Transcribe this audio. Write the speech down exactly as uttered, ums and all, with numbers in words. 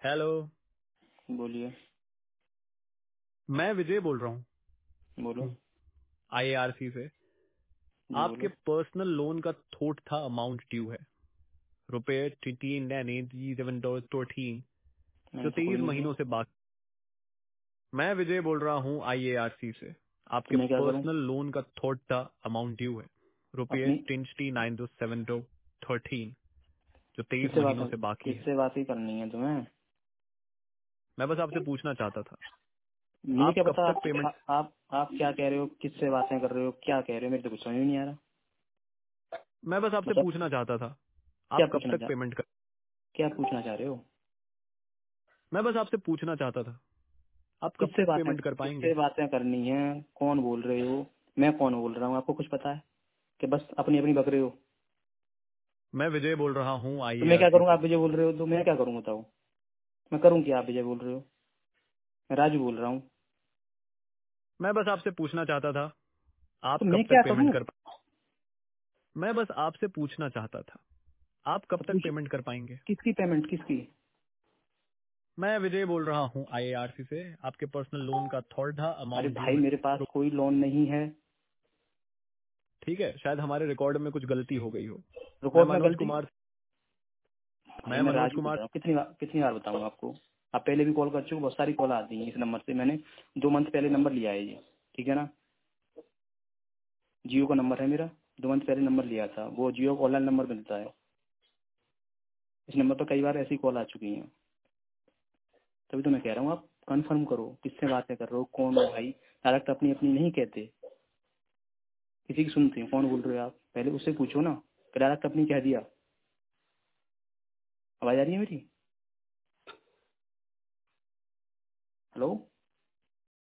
Hello. बोलिए। मैं विजय बोल रहा बोलो। हूँ आईएआरसी से। जी आपके बोलो। पर्सनल लोन का थोट था अमाउंट ड्यू है रुपए तीन सेवन थर्टीन जो ऐसा कोई तेईस नहीं है। महीनों से बाकी। मैं विजय बोल रहा हूँ आईएआरसी से। तो आपके मैं क्या करूं? पर्सनल लोन का थोट था अमाउंट ड्यू है रुपये अपनी नाइन सेवन थर्टीन जो तेईस किससे बात महीनों से बाकी है। किससे बात ही करनी है तुम्हें? मैं बस आपसे पूछना चाहता था मुझे आप क्या कब पता तक आप पेमेंट। आ, आप आप क्या कह रहे हो, किससे बातें कर रहे हो, क्या कह रहे हो? मेरे तो कुछ समझ में नहीं आ रहा। मैं बस आपसे मतलब पूछना चाहता था क्या आप कब पूछना तक चाह पेमेंट कर। क्या पूछना चाह रहे हो? मैं बस आपसे पूछना चाहता था आप कब किससे तक बातें पेमेंट कर किससे पाएंगे। बातें करनी है? कौन बोल रहे हो? मैं कौन बोल रहा हूँ? आपको कुछ पता है कि बस अपनी अपनी बक रहे हो? मैं विजय बोल रहा हूँ तो मैं क्या आईएआरसी करूँगा? से। आप विजय बोल रहे हो तो मैं क्या करूँ बताओ? मैं करूँ क्या? आप विजय बोल रहे हो, मैं राजू बोल रहा हूँ। मैं बस आपसे पूछना चाहता था आप तो मैं कब क्या तक पेमेंट करूँ? कर पा। मैं बस आपसे पूछना चाहता था आप कब तो तक पूछ, पेमेंट कर पाएंगे। किसकी पेमेंट किसकी? मैं विजय बोल रहा हूँ आईएआरसी से। आपके पर्सनल लोन का थर्ड था अरे अमाउंट ड्यू भाई है। मेरे पास तो कोई लोन नहीं है। ठीक है शायद हमारे रिकॉर्ड में कुछ गलती हो गई हो। मैं रिकॉर्ड में मनोज गलती? कुमार भाई मैं मैं मनोज राजू बोल कुमार रहा हूँ। कितनी बार कितनी बार बताऊँ आपको? आप पहले भी कॉल कर चुके हो, बहुत सारी कॉल आती है इस नंबर से। मैंने दो मंथ पहले नंबर लिया है ये, ठीक है ना? जियो का नंबर है मेरा। दो मंथ पहले नंबर लिया था, वो जियो का ऑनलाइन नंबर मिलता है। इस नंबर पर कई बार ऐसी कॉल आ चुकी है। तभी तो मैं कह रहा हूँ आप कंफर्म करो किससे बातें कर रहे हो, कौन हो भाई। डायरेक्ट अपनी अपनी नहीं कहते, किसी की सुनते हैं। कौन बोल रहे हो आप? पहले उससे पूछो ना, डायरेक्ट अपनी कह दिया। आवाज आ रही है मेरी? हेलो।